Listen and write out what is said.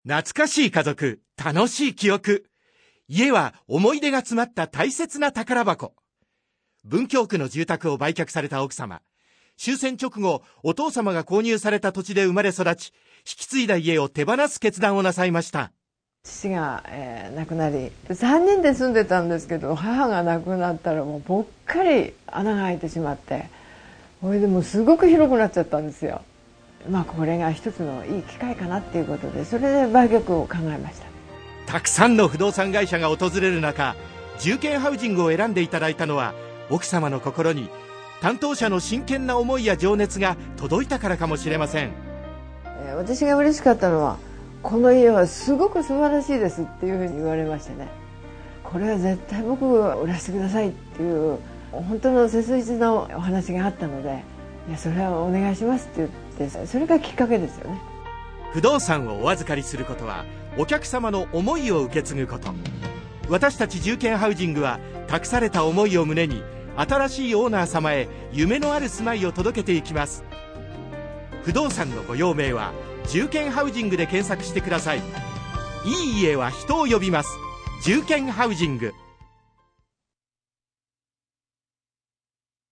懐かしい家族、楽しい記憶。家は思い出が詰まった大切な宝箱。文京区の住宅を売却された奥様。終戦直後、お父様が購入された土地で生まれ育ち、引き継いだ家を手放す決断をなさいました。 父が、亡くなり、3人で住んでたんですけど、母が亡くなったらもうぽっかり穴が開いてしまって、それでもうすごく広くなっちゃったんですよ。これが一つのいい機会かなっていうことで、それで売却を考えました。 たくさんの不動産会社が訪れる中、住建ハウジングを選んでいただいたのは、奥様の心に担当者の真剣な思いや情熱が届いたからかもしれません。 私が嬉しかったのは、この家はすごく素晴らしいですっていうふうに言われましてね、これは絶対僕を売らせてくださいっていう本当の切実なお話があったので、いやそれはお願いしますって言って、それがきっかけですよね。 不動産をお預かりすることは、お客様の思いを受け継ぐこと。私たち住建ハウジングは、託された思いを胸に、新しいオーナー様へ夢のある住まいを届けていきます。不動産のご用命は住建ハウジングで検索してください。いい家は人を呼びます。住建ハウジング。